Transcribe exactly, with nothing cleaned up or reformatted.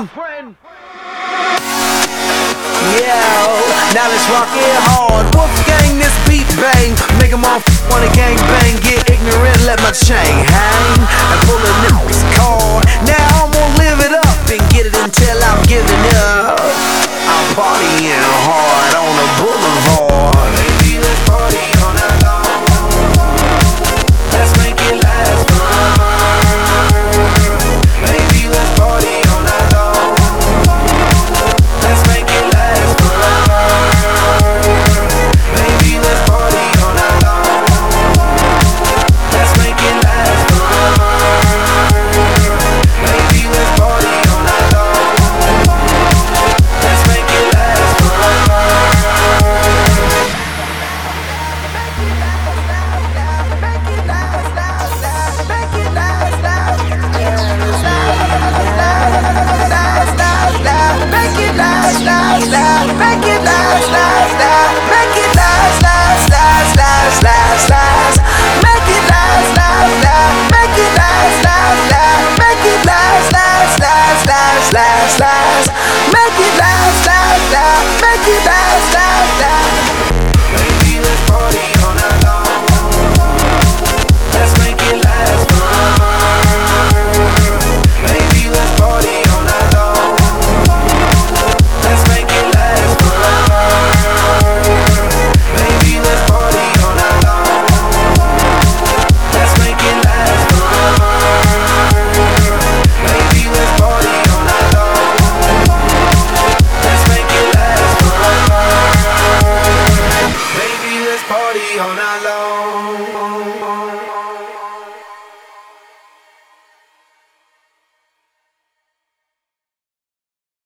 Yeah, now let's rock it hard. Wolfgang, this beat bang. Make them all wanna gang bang. Get ignorant, let my chain hang. And pull a nipple's card. Now I'm gonna live it up and get it until I'm giving up. I'm partying hard on the boulevard. Baby, let's party all night long. Let's make it last forever. Baby, let's party all night long. Let's make it last forever. Baby, let's party all night long. Let's make it last forever. Baby, let's party all night long. Let's make it last forever. Make it last, last, last, make it last, last, last, last, make it last, last, last, make it last, last, last, make it last, last, last, last, last, last, make it last, last, last, make it last, last, last, make it last, last, last, last, last, last, make it last, last, last, make it last, last, last. Baby, let's party all night long. Let's make it last forever. Baby, let's party all night long. Let's make it last forever. Baby, let's party all night long. Let's make it last forever. Baby, let's party all night long. Let's make it last forever. Baby, let's party all night long.